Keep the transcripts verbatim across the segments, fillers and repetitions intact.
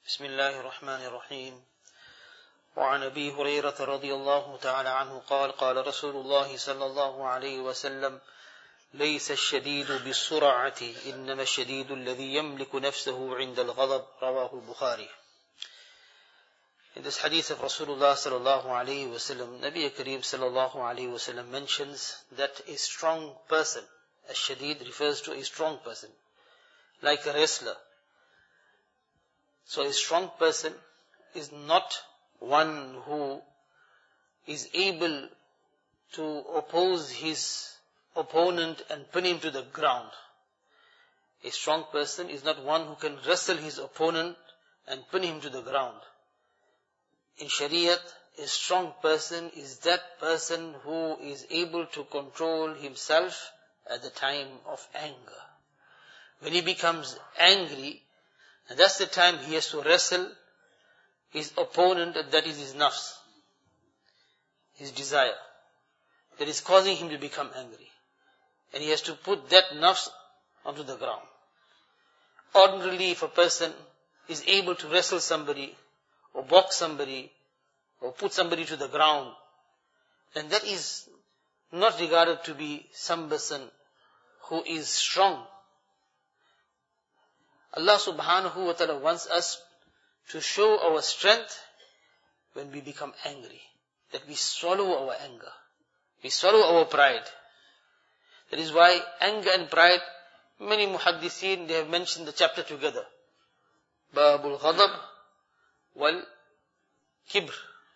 بسم الله الرحمن الرحيم وعن أبي هريرة رضي الله تعالى عنه قال قال رسول الله صلى الله عليه وسلم ليس الشديد بالسرعة إنما الشديد الذي يملك نفسه عند الغضب رواه البخاري. In this hadith of Rasulullah sallallahu alayhi wasallam, Nabi Kareem sallallahu alayhi wasallam mentions that a strong person, a shadid refers to a strong person, like a wrestler. So a strong person is not one who is able to oppose his opponent and pin him to the ground. A strong person is not one who can wrestle his opponent and pin him to the ground. In Shariat, a strong person is that person who is able to control himself at the time of anger. When he becomes angry, and that's the time he has to wrestle his opponent, and that is his nafs, his desire, that is causing him to become angry. And he has to put that nafs onto the ground. Ordinarily, if a person is able to wrestle somebody, or box somebody, or put somebody to the ground, then that is not regarded to be some person who is strong. Allah subhanahu wa ta'ala wants us to show our strength when we become angry. That we swallow our anger. We swallow our pride. That is why anger and pride, many muhaddithin, they have mentioned the chapter together. Babul ghadab wal kibr.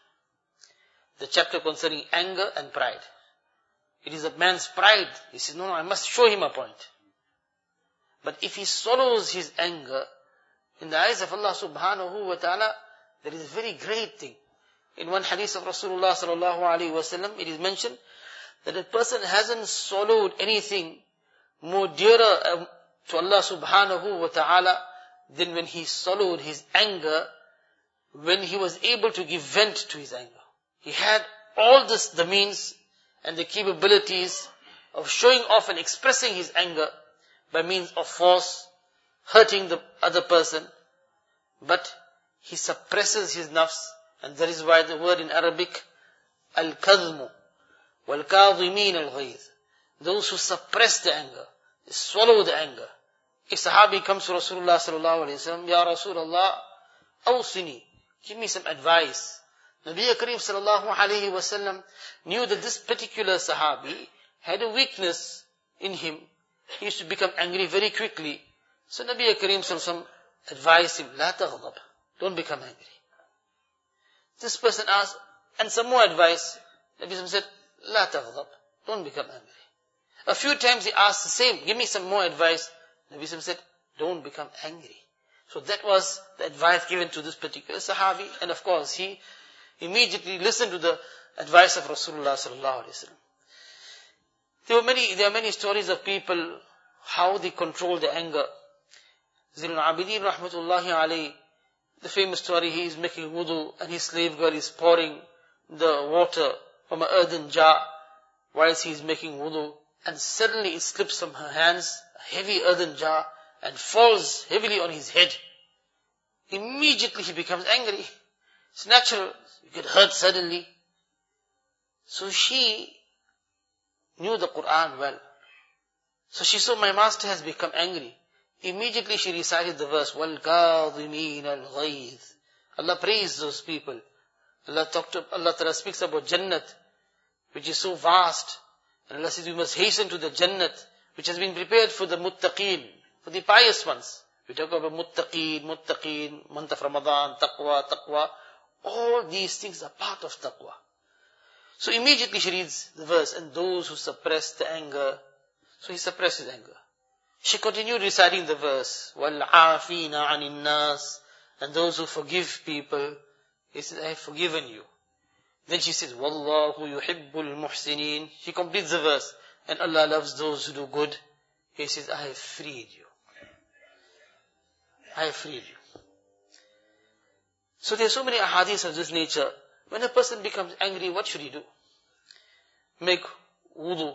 The chapter concerning anger and pride. It is a man's pride. He says, no, no, I must show him a point. But if he swallows his anger, in the eyes of Allah subhanahu wa ta'ala, that is a very great thing. In one hadith of Rasulullah sallallahu alayhi wa sallam, it is mentioned that a person hasn't swallowed anything more dearer to Allah subhanahu wa ta'ala than when he swallowed his anger, when he was able to give vent to his anger. He had all this, the means and the capabilities of showing off and expressing his anger by means of force, hurting the other person, but he suppresses his nafs, and that is why the word in Arabic, al-kadhmu, wal-kadhimin al-ghayz, those who suppress the anger, swallow the anger. A sahabi comes to Rasulullah sallallahu alayhi wa sallam, Ya Rasulullah, awsini, give me some advice. Nabi Kareem sallallahu alayhi wa sallam knew that this particular sahabi had a weakness in him. He used to become angry very quickly. So Nabi Kareem sallallahu advised him, La taghdab, don't become angry. This person asked, and some more advice. Nabi sallallahu said, La taghdab, don't become angry. A few times he asked the same, give me some more advice. Nabi sallallahu said, don't become angry. So that was the advice given to this particular sahabi, and of course he immediately listened to the advice of Rasulullah sallallahu alaihi wasallam. There were many, there are many stories of people, how they control the anger. Zainul Abidin rahmatullahi alayhi, the famous story, he is making wudu and his slave girl is pouring the water from an earthen jar whilst he is making wudu, and suddenly it slips from her hands, a heavy earthen jar, and falls heavily on his head. Immediately he becomes angry. It's natural, you get hurt suddenly. So she knew the Quran well. So she saw, my master has become angry. Immediately she recited the verse, وَالْكَاظِمِينَ الْغَيْظِ. Allah praised those people. Allah talked to, Allah Ta'ala speaks about Jannat, which is so vast. And Allah says we must hasten to the Jannat, which has been prepared for the muttaqeen, for the pious ones. We talk about muttaqeen, muttaqeen, month of Ramadan, taqwa, taqwa. All these things are part of taqwa. So immediately she reads the verse, and those who suppress the anger, so he suppressed his anger. She continued reciting the verse, وَالْعَافِينَ عَنِ النَّاسِ, and those who forgive people, he says, I have forgiven you. Then she says, وَاللَّهُ يُحِبُّ الْمُحْسِنِينَ. She completes the verse, and Allah loves those who do good. He says, I have freed you. I have freed you. So there are so many ahadiths of this nature. When a person becomes angry, what should he do? Make wudu.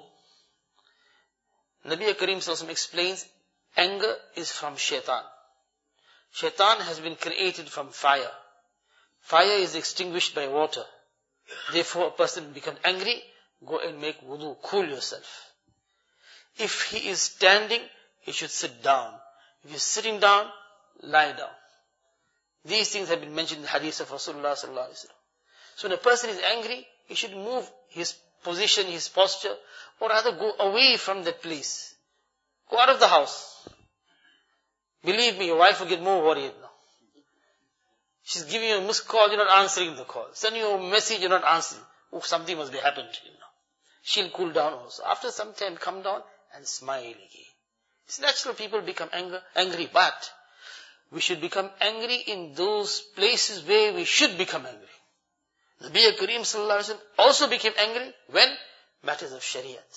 Nabi Kareem sallallahu alaihi wasallam explains, anger is from shaitan. Shaitan has been created from fire. Fire is extinguished by water. Therefore, a person becomes angry, go and make wudu, cool yourself. If he is standing, he should sit down. If he is sitting down, lie down. These things have been mentioned in the hadith of Rasulullah sallallahu alaihi wasallam. So when a person is angry, he should move his position, his posture, or rather go away from that place. Go out of the house. Believe me, your wife will get more worried now. She's giving you a missed call, you're not answering the call. Sending you a message, you're not answering. Oh, something must be happened to you now. She'll cool down also. After some time, come down and smile again. It's natural people become anger, angry, but we should become angry in those places where we should become angry. Nabi Kareem sallallahu alaihi wasallam also became angry when? Matters of Shariat.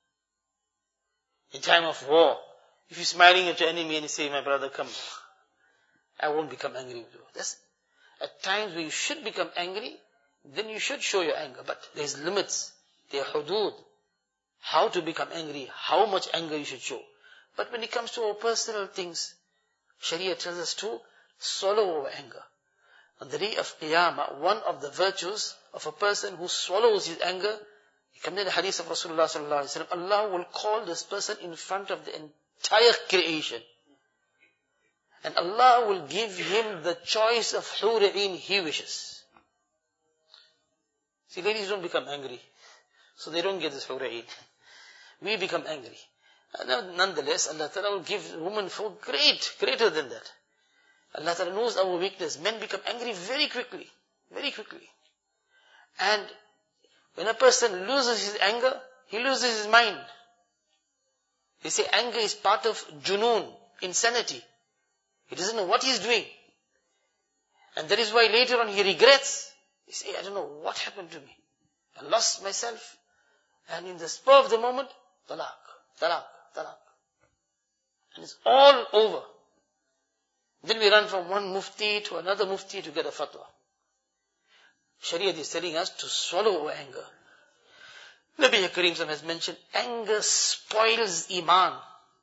In time of war, if you're smiling at your enemy and you say, my brother, come, I won't become angry with you. That's, at times where you should become angry, then you should show your anger. But there's limits, there are hudud. How to become angry, how much anger you should show. But when it comes to our personal things, Sharia tells us to swallow our anger. On the day of Qiyamah, one of the virtues of a person who swallows his anger, it comes in the hadith of Rasulullah sallallahu alaihi wasallam, Allah will call this person in front of the entire creation. And Allah will give him the choice of hura'in he wishes. See, ladies don't become angry, so they don't get this hura'in. We become angry. And nonetheless, Allah Ta'ala will give women for great, greater than that. Allah Ta'ala knows our weakness. Men become angry very quickly, very quickly. And when a person loses his anger, he loses his mind. They say anger is part of junoon, insanity. He doesn't know what he's doing. And that is why later on he regrets. He says, I don't know what happened to me. I lost myself. And in the spur of the moment, talaq, talaq, talaq. And it's all over. Then we run from one mufti to another mufti to get a fatwa. Shariat is telling us to swallow our anger. Nabi Kareem has mentioned, anger spoils iman.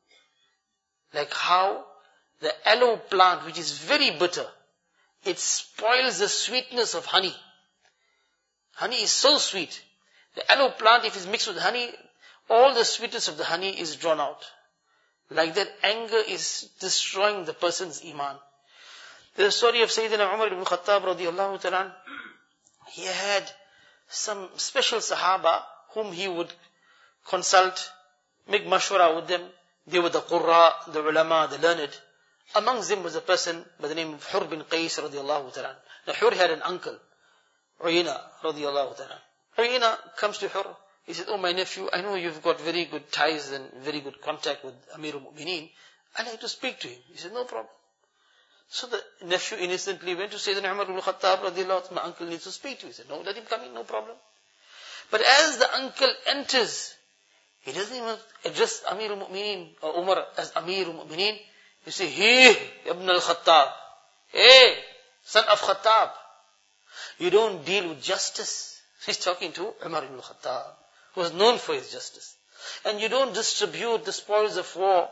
Like how the aloe plant, which is very bitter, it spoils the sweetness of honey. Honey is so sweet. The aloe plant, if it's mixed with honey, all the sweetness of the honey is drawn out. Like that, anger is destroying the person's iman. There's a story of Sayyidina Umar ibn Khattab radiallahu ta'ala. He had some special Sahaba whom he would consult, make mashwara with them. They were the Qurra, the Ulama, the learned. Amongst them was a person by the name of Hur bin Qais radiallahu ta'ala. Now Hur had an uncle, Uyayna radiallahu ta'ala. Uyayna comes to Hur. He said, oh my nephew, I know you've got very good ties and very good contact with Amir al-Mu'mineen. I'd like to speak to him. He said, no problem. So the nephew innocently went to Sayyidina Umar ibn Khattab radiallahu ta'ala, my uncle needs to speak to you. He said, no, let him come in, no problem. But as the uncle enters, he doesn't even address Amir al-Mu'mineen or Umar as Amir al-Mu'mineen. He says, hey, Ibn al-Khattab. Hey, son of Khattab. You don't deal with justice. He's talking to Umar ibn Khattab, who was known for his justice. And you don't distribute the spoils of war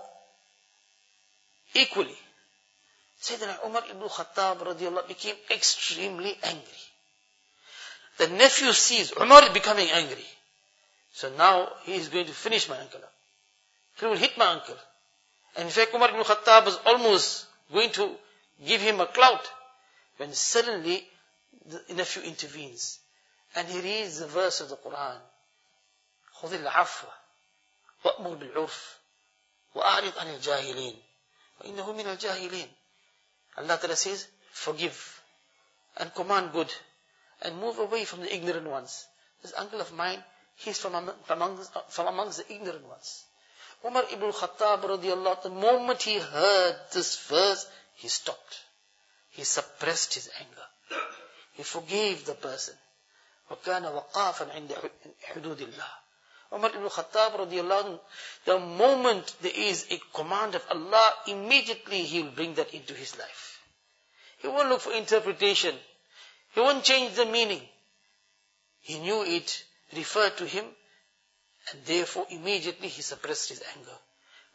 equally. Sayyidina Umar ibn Khattab radiallahu became extremely angry. The nephew sees Umar becoming angry. So now he is going to finish my uncle up. He will hit my uncle. And in fact, Umar ibn Khattab was almost going to give him a clout, when suddenly the nephew intervenes. And he reads the verse of the Quran. خُذِ الْعَفْوَ وَأْمُرْ بِالْعُرْفِ وَأَعْرِضْ عَنِ الْجَاهِلِينَ وَإِنَّهُ مِنَ الْجَاهِلِينَ. Allah Ta'ala says, forgive and command good and move away from the ignorant ones. This uncle of mine, he's from among, from amongst, from amongst the ignorant ones. Umar ibn Khattab radiallahu, the moment he heard this verse, he stopped. He suppressed his anger. He forgave the person. وَكَانَ وَقَافًا عِنْدَ حُدُودِ اللَّهِ. Umar ibn Khattab radiallahu, the moment there is a command of Allah, immediately he will bring that into his life. He won't look for interpretation. He won't change the meaning. He knew it referred to him, and therefore immediately he suppressed his anger.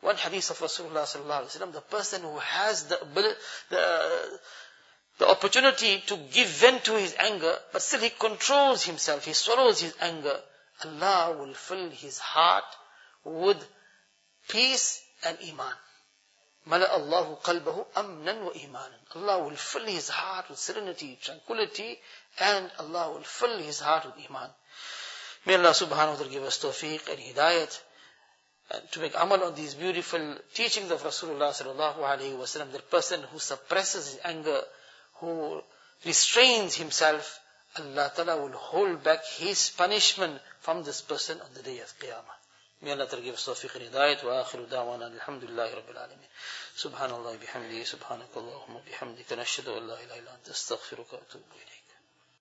One hadith of Rasulullah sallallahu alaihi wasallam, the person who has the ability, the, the opportunity to give vent to his anger, but still he controls himself, he swallows his anger, Allah will fill his heart with peace and iman. Mala Allahu qalbahu amnan wa imanan. Allah will fill his heart with serenity, tranquility, and Allah will fill his heart with iman. May Allah subhanahu wa ta'ala give us tawfiq and hidayat, and to make amal on these beautiful teachings of Rasulullah sallallahu alaihi wasallam. The person who suppresses his anger, who restrains himself, Allah ta'ala will hold back his punishment from this person on the day of Qiyamah. May Allah ta'ala give us tawfiq and hidayat. Wa akhiru da'wana alhamdulillahi rabbil alameen. Subhanallah bihamdihi, subhanakallahumma bihamdika, nashhadu an la ilaha illa anta, astaghfiruka wa atubu ilayk.